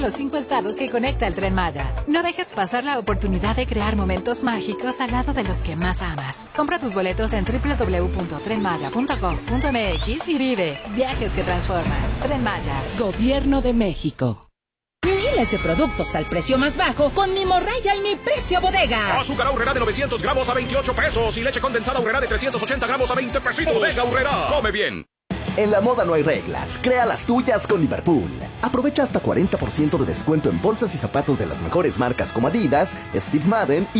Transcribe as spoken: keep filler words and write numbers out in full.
Los cinco estados que conecta el Tren Maya. No dejes pasar la oportunidad de crear momentos mágicos al lado de los que más amas. Compra tus boletos en doble u doble u doble u punto tren maya punto com punto m x y vive viajes que transforman. Tren Maya, Gobierno de México. Miles de productos al precio más bajo con Mimo Royal, mi precio bodega. Azúcar Aurrera de novecientos gramos a veintiocho pesos y leche condensada Aurrera de trescientos ochenta gramos a veinte pesitos. Bodega Aurrera, come bien. En la moda no hay reglas, crea las tuyas con Liverpool. Aprovecha hasta cuarenta por ciento de descuento en bolsas y zapatos de las mejores marcas como Adidas, Steve Madden y